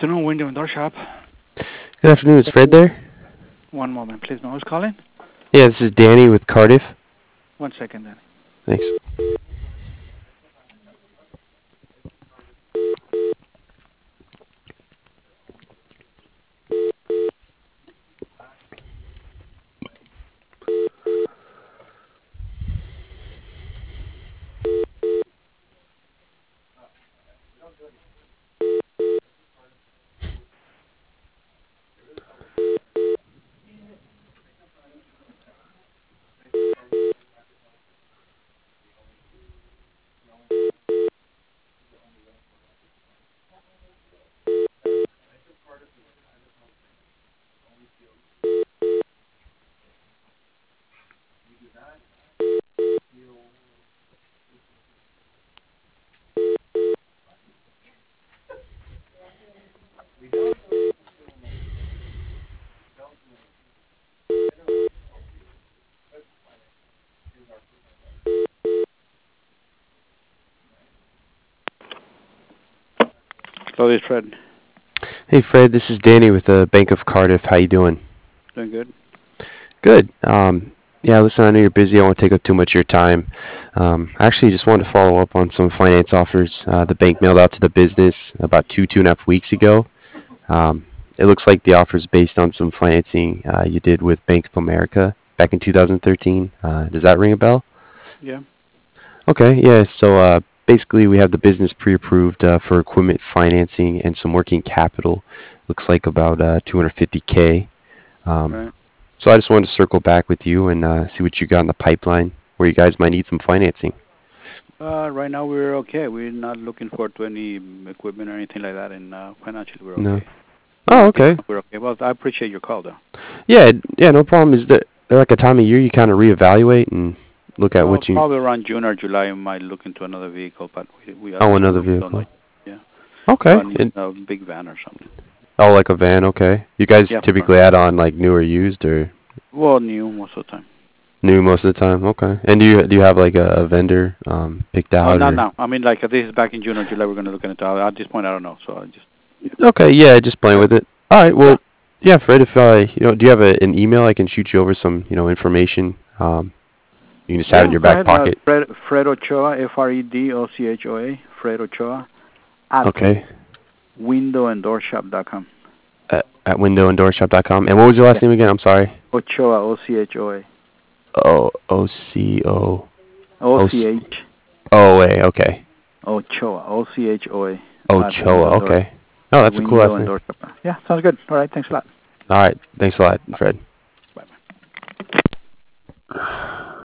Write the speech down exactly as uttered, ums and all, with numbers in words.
afternoon, Window and Door Shop. Good afternoon. Is Fred there? One moment, please. No, who's calling? Yeah, this is Danny with Cardiff. One second, then. Thanks. Hello, this is Fred. Hey, Fred. This is Danny with the Bank of Cardiff. How you doing? Doing good. Good. Um, yeah, listen, I know you're busy. I won't take up too much of your time. Um, I actually just wanted to follow up on some finance offers uh, the bank mailed out to the business about two, two and a half weeks ago. Um, it looks like the offer is based on some financing uh, you did with Bank of America back in two thousand thirteen. Uh, does that ring a bell? Yeah. Okay, yeah. So uh, basically, we have the business pre-approved uh, for equipment financing and some working capital. Looks like about uh, two hundred fifty k. Um, Right. so I just wanted to circle back with you and uh, see what you got in the pipeline where you guys might need some financing. Uh, right now we're okay. We're not looking forward to any um, equipment or anything like that, and uh, financially we're No. okay. Oh, Yeah, at this okay. point we're okay. Well, I appreciate your call, though. Yeah, yeah. No problem. Is there, there like a time of year you kind of reevaluate and look at Well, what you? probably around June or July, we might look into another vehicle, but we, we at Oh, this another point we don't know. vehicle. Yeah. Okay. Probably need And a big van or something. oh, like a van. Okay. You guys Yeah. typically add on like new or used or Well, new most of the time. new most of the time. Okay. And do you do you have like a, a vendor um, picked Oh, out not or? now. I mean, like uh, this is back in June or July. We're going to look into it. At this point, I don't know. So I just yeah. Okay. Yeah. Just playing Okay. with it. All right. Yeah. Well, yeah, Fred. If uh, you know, do you have a, an email I can shoot you over some you know information? Um, you can just have it in Yeah. your Go back ahead. Uh, pocket. Fred Fred Ochoa, F R E D O C H O A, Fred Ochoa at Okay. window and door shop dot com. At, at window and door shop dot com. And what was your Yeah. last name again? I'm sorry. Ochoa, O C H O A. O O C O O O C C H O A. Okay. Ochoa, O C H O A at window Ochoa. and door Okay. Oh, at that's a cool window last and name. door shop. Yeah, sounds good. All right. Thanks a lot. All right. Thanks a lot, Bye. Fred. Bye.